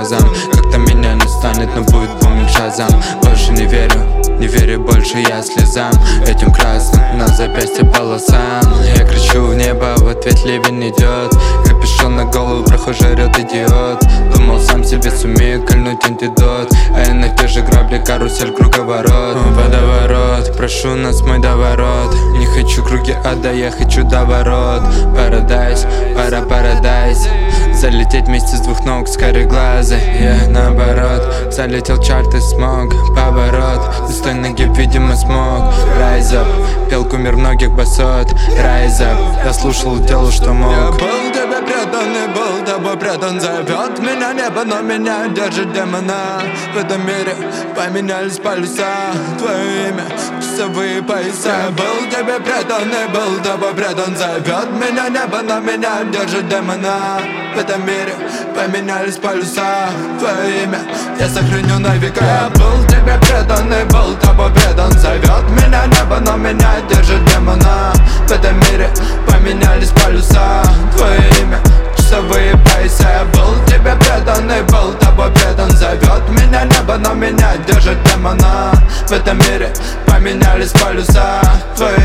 глазам. Как-то меня не станет, но будет помнить Шазам. Больше не верю больше я слезам этим красным на запястье полосам. Я кричу в небо, в ответ ливень идет. Капюшон на голову, прохожий орет, идиот. Думал, сам себе сумею кольнуть антидот, а я на те же грабли, карусель, круговорот. Водоворот, прошу нас мой доворот. Не хочу круги ада, я хочу доворот. Парадайз, парадайз. Залететь вместе с двух ног, с кореглазой. Я наоборот, залетел чарт и смог. Поворот, с той ноги, видимо, смог. Rise up, пел кумир многих басот. Rise up, я слушал, делал, что мог. Я был тебе предан и был тобой предан. Зовет меня небо, но меня держит демона. В этом мире поменялись полюса. Твое имя, часовые пояса. Я был тебе предан и был тобой предан. Зовет меня небо, но меня держит демона. В этом мире поменялись полюса. Твое имя я сохраню на века. Я был тебе предан и был тобой предан. Зовет меня небо, но меня держит демона. В этом мире поменялись полюса. Твое имя, часовые пояса. Я был тебе предан и был тобой предан. Зовет меня небо, но меня держит демона. В этом мире поменялись полюса. Твое